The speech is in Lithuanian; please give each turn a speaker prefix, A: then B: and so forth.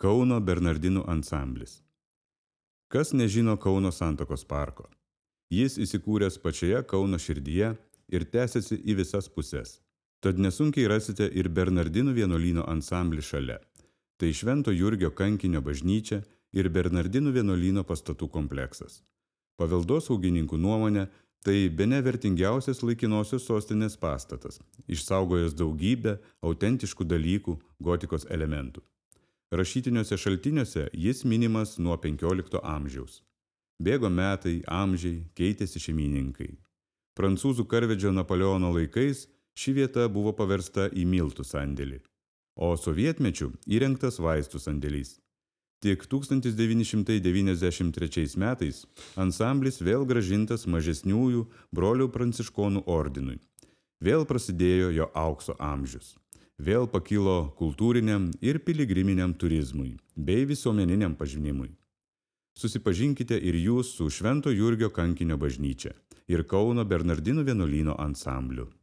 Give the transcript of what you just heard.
A: Kauno Bernardinų ansamblis. Kas nežino Kauno Santakos parko? Jis įsikūręs pačioje Kauno širdyje ir tęsiasi į visas puses. Tad nesunkiai rasite ir Bernardinų vienuolyno ansamblį šalia. Tai Švento Jurgio kankinio bažnyčia ir Bernardinų vienuolyno pastatų kompleksas. Paveldosaugininkų nuomonė, tai bene vertingiausias laikinosios sostinės pastatas, išsaugojęs daugybę autentiškų dalykų, gotikos elementų. Rašytiniuose šaltiniuose jis minimas nuo 15 amžiaus. Bėgo metai, amžiai, keitėsi šeimininkai. Prancūzų karvedžio Napoleono laikais ši vieta buvo paversta į miltų sandėlį, o sovietmečiu įrengtas vaistų sandėlys. Tik 1993 metais ansamblis vėl grąžintas mažesniųjų brolių pranciškonų ordinui. Vėl prasidėjo jo aukso amžius. Vėl pakilo kultūriniam ir piligriminiam turizmui bei visuomeniniam pažinimui. Susipažinkite ir jūs su Švento Jurgio kankinio bažnyčia ir Kauno Bernardinų vienuolyno ansambliu.